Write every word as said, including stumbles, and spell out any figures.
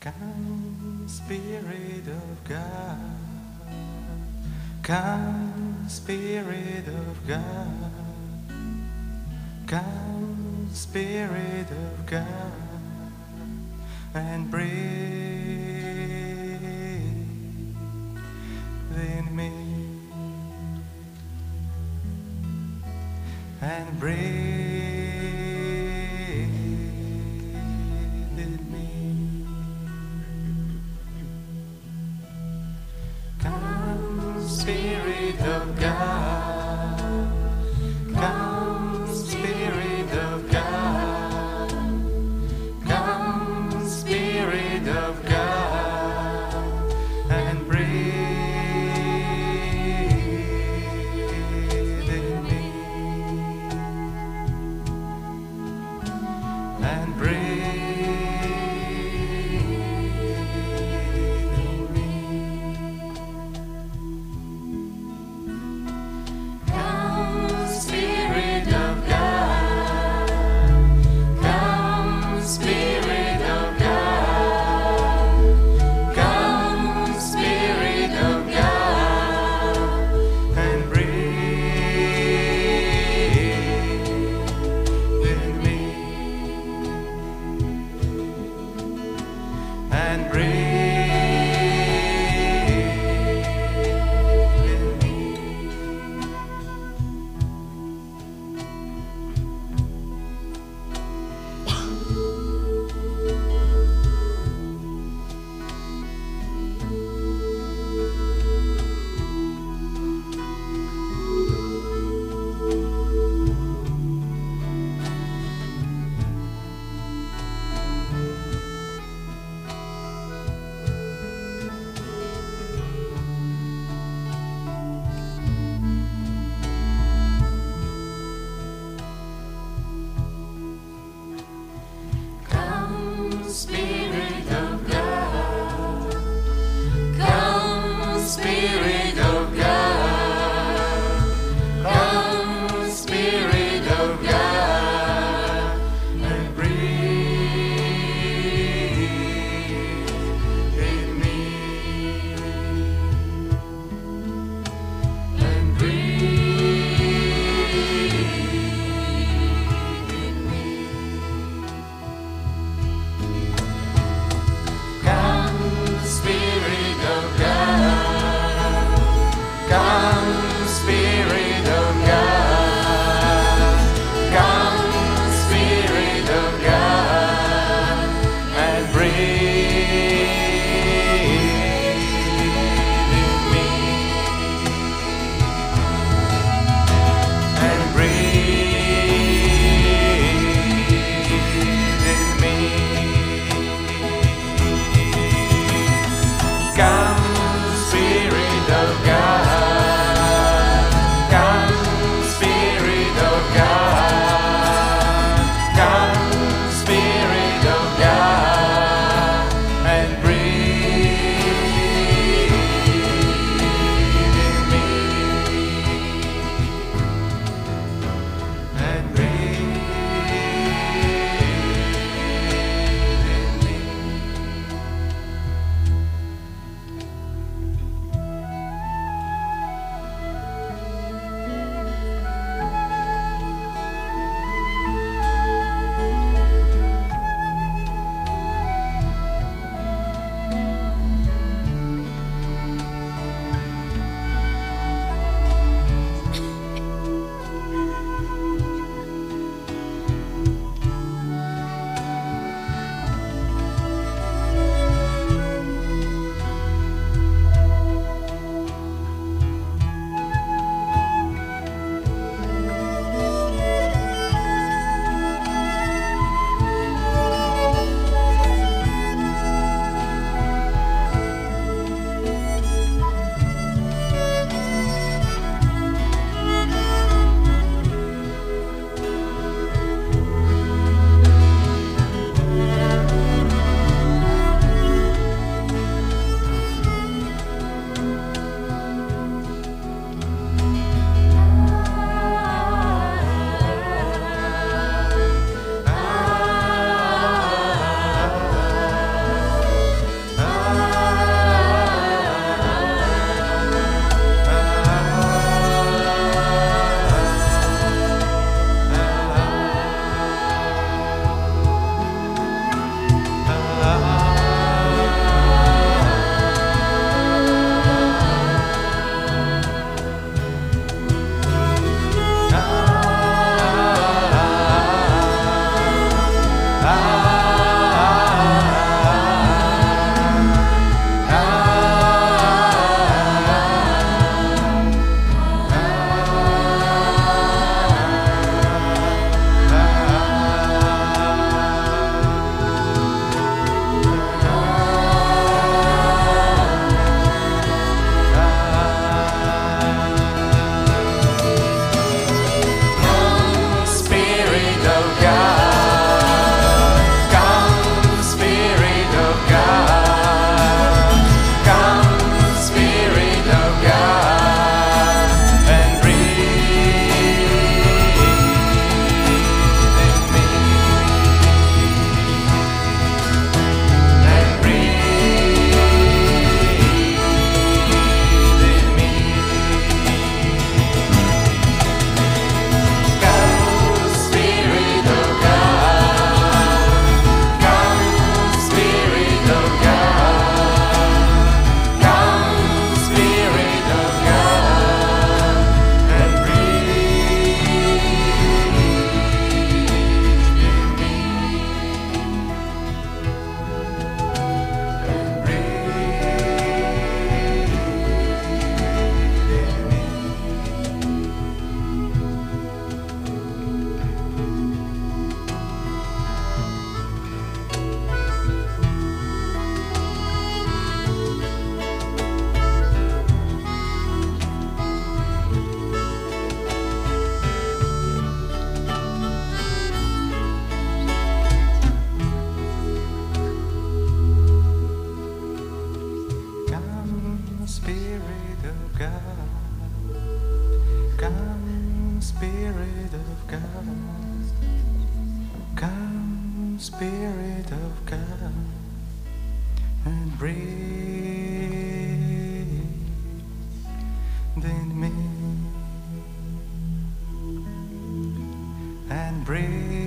Come, Spirit of God. Come, Spirit of God. Come, Spirit of God, and breathe in me, and breathe in me. Come, Spirit of God. Come, Spirit of God. Come, Spirit of God, and breathe in me, and breathe in me. Come, Spirit of God. Come, Spirit of God. Come, Spirit of God, and breathe in me, and breathe in me. Come, Spirit of God. Come, Spirit of God. Come, Spirit of God, and breathe in me, and breathe in me. Come, Spirit of God. Come, Spirit of God. Come, Spirit of God, and breathe in me, and breathe in me. Come, Spirit of God. Come, Spirit of God. Come, Spirit of God, and breathe in me, and breathe in me. Spirit of God, and breathe in me, and breathe